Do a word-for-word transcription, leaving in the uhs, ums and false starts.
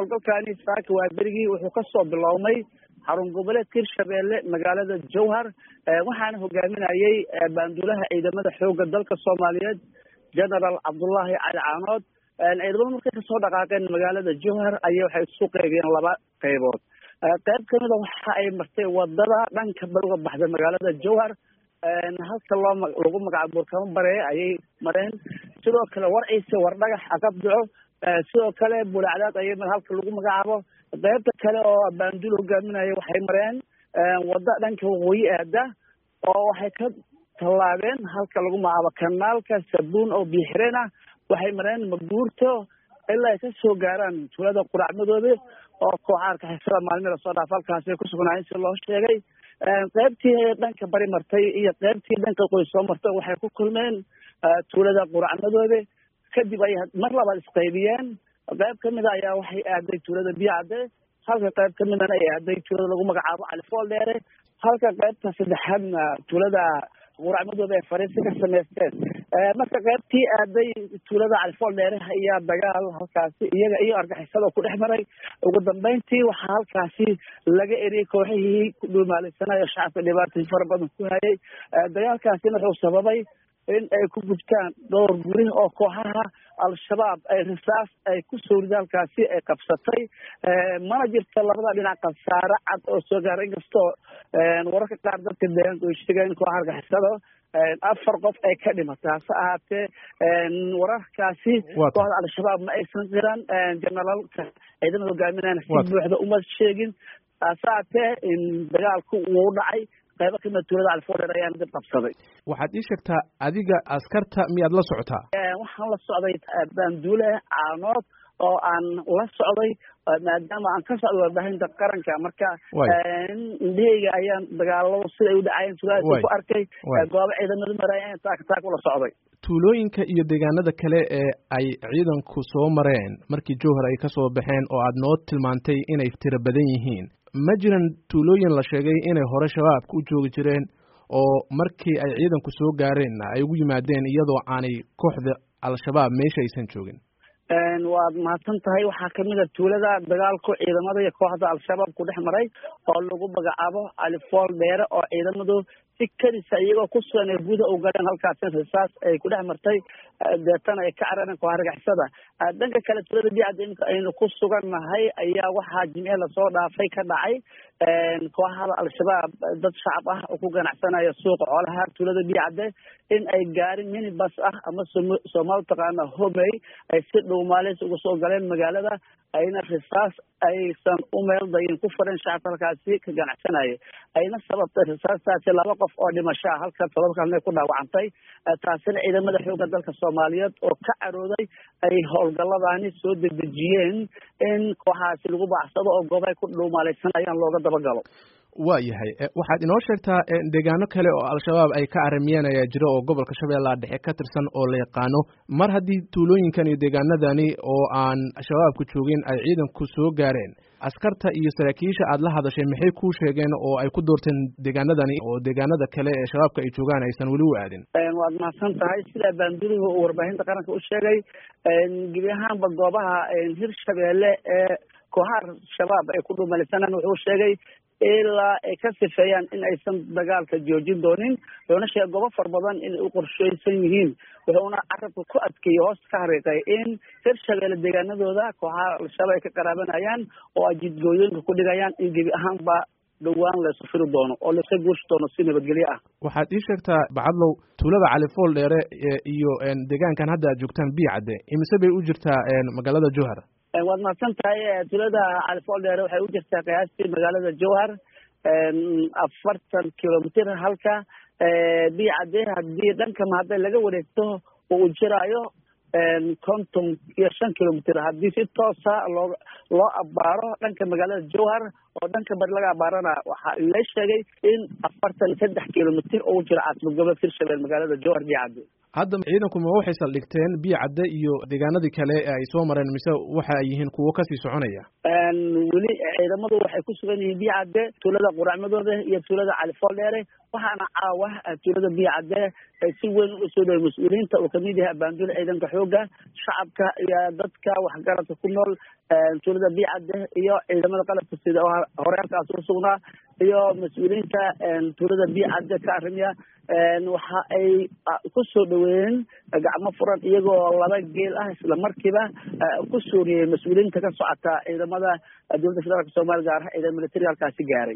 howlgalkaani saaka waa berigii wuxuu kasoo bilownay xarun goboleedka Hirshabelle magaalada Jowhar waxaana hogaaminayay baanduulaha ciidamada xoogga dalka Soomaaliyeed General Cabdullaahi Cali Caanood ciidamada markay kasoo dhaqaaqeen magaalada Jowhar ayay waxay isku qeybiyeen laba qaybood qayb kamid ah waxa ay martay wadada dhanka barga baxda magaalada Jowhar halka loo lagu magacaabo Burkama Bare ayay mareen sidoo kale warciisa war dhagax aqabdo sidoo kale bulacdaad ayay mar halka lagu magacaabo qaybta kale oo baanduul hogaaminaya waxay mareen wada dhanka waqooyi aada oo waxay ka tallaabeen halka lagu magacaabo kanaalka Sabuun oo biixirena waxay mareen maguurto ilaa ay ka soo gaaraan tuulada quraacmadooda oo kooxaarka xisada maalmada soo dhaaf halkaas ay ku sugnaayeen si loo sheegay qaybtii dhanka bari martay iyo qaybtii dhanka qoys soo martay waxay ku kulmeen tuulada quraacmadooda kadib ay mar labaad isqaybiyeen qayb kamid ayaa waxay aaday tuulada Biyacde halka qayb kamid ah ay aaday tuulada lagu magacaabo Cali Fool Dheere halka qaybta saddexaadna tuulada quraacmadooda ay fariisi ka sameysteen marka qaybtii aaday tuulada Cali Fool Dheere ayaa dagaal halkaasi iyaga iyo argagixisada ku dhex maray ugu dambeyntii waxaa halkaasi laga eriyay kooxihii ku dhumaalaysanaya shacabka dhibaatooyin fara badan ku hayay dagaalkaasina wuxuu sababay in ay ku gubtaan dhowr guri oo kooxaha al-shabaab ay risaas ay ku soo ridaalkaasi ay qabsatay mana jirto labada dhinac khasaare cad oo soo gaaray inkastoo wararka qaar dadka deegaanka ay sheegeen kooxaha argagixisada afar qof ay ka dhimatay hase ahaatee wararkaasi kooxda al-shabaab ma aysan qiran generaalka ciidamada hogaaminayana si buuxda uma sheegin hase ahaatee dagaalku wuu dhacay qaybo kamid tuulada Cali Fool Dheere ayaan dib qabsaday waxaad ii sheegtaa adiga askarta miyaad la socotaa waxaan la socday baanduule Caanood oo aan la socday maadaama aan ka socdo warbaahinta qaranka marka indhahayga ayaan dagaalada sida ay u dhacayeen tuulada ku arkay goobo ciidamada marayeen taak taak ula socday tuulooyinka iyo deegaanada kale ee ay ciidanku soo mareen markii Jowhar ay ka soo baxeen oo aad noo tilmaantay inay tiro badan yihiin ma jiran tuulooyin la sheegay inay hore shabaabka u joogi jireen oo markii ay ciidanku soo gaareen ay ugu yimaadeen iyadoo aanay kooxda al-shabaab meesha aysan joogin waad mahadsan tahay waxaa kamid ah tuulada dagaalku ciidamada iyo kooxda al-shabaab ku dhex maray oo lagu magacaabo Cali Fool Dheere oo ciidamadu si kadisa iyagoo ku sugan ee gudaha u galeen halkaasina risaas ay ku dhex martay deetana ay ka carareen kooxaha argagixisada dhanka kale tuulada Biyacde iminka aynu ku sugannahay ayaa waxaa jimce lasoo dhaafay ka dhacay kooxaha al-shabaab dad shacab ah oo ku ganacsanaya suuqa xoolaha tuulada Biyacde in ay gaarin minibus ah ama Soomaali taqaana homey ay si dhow maalis ugu soo galeen magaalada ayna risaas aysan u meel dayin ku fareen shacabka halkaasi ka ganacsanaya ayna sababtay risaastaasi laba qof oo dhimasho ah halka todoba kalena ku dhaawacantay taasina ciidamada xoogga dalka Soomaaliyeed oo ka carooday ay howlgalladani soo dedejiyeen in kooxaasi lagu baacsado oo goobaha ku dhumaalaysanayaan looga dabagalo waa yahay waxaad inoo sheegtaa deegaano kale oo al-shabaab ay ka aramiyeen ayaa jira oo gobolka Shabeellaha Dhexe ka tirsan oo la yaqaano mar haddii tuulooyinkan iyo deegaanadani oo aan shabaabku joogin ay ciidanku soo gaareen askarta iyo saraakiisha aad la hadashay maxay kuu sheegeen oo ay ku doorteen deegaanadani oo deegaanada kale ee shabaabka ay joogaan aysan weli u aadin waad mahadsan tahay sida baanduuluhu uu warbaahinta qaranka u sheegay gebi ahaanba goobaha Hirshabelle ee kooxaha shabaab ay ku dhumaalaysanayaan wuxuu sheegay ilaa ay ka sifeeyaan in aysan dagaalka joojin doonin wuxuuna sheegay goobo far badan inay u qorsheysan yihiin wuxuuna carabka ku adkeeyey hoosta ka xariiqay in Hirshabelle deegaanadooda kooxaha al-shabaab ay ka qaraabanayaan oo ay jidgooyooyinka ku dhigayaan in gebi ahaanba dhowaan la isu firi doono oo laisa guursi doono si nabadgelyo ah waxaad ii sheegtaa bacadlow tuulada Cali Fool Dheere iyo deegaankan hadda aad joogtaan Biyacde imise bay u jirtaa magaalada Jowhar waad mahadsan tahay tuulada Cali Fool Dheere waxay u jirtaa qiyaastii magaalada Jowhar afartan kilomitir halka Biyacde haddii dhanka mahadda laga wareegto uu jiraayo konton iyo shan kilomitir haddii si toosa loo loo abaaro dhanka magaalada Jowhar oo dhanka bari laga abaarana waxaa la sheegay in afartan iyo saddex kilomitir oo jira caasimad gobolka Hirshabelle magaalada Jowhar Biyacde hadda ciidanku ma waxay saldhigteen biyo cadde iyo deegaanadii kale ay soo mareen mise waxa ay yihiin kuwo kasii soconaya? weli ciidamadu waxay ku sugan yihiin biyo cadde, tuulada quracmadooda iyo tuulada califoldheere, waxaana caawa tuulada biyo cadde si weyn u soo dhaway mas-uuliyiinta uu kamid yahay abaanduul ciidanka xooga, shacabka iyo dadka waxgaradka ku nool tuulada biyo cadde iyo ciidamada qalabka sida hore halkaas u sugnaa iyo mas-uuliyiinta tuulada biyo cadde ka arimiya waxa ay ku soo dhaweeyeen gacmo furan iyagoo laba geel ah isla markiiba ku suuriyey mas-uuliyiinta ka socota ciidamada dowladda federaalka Soomaaliya gaar ahaan ciidamada militariga halkaasi gaaray.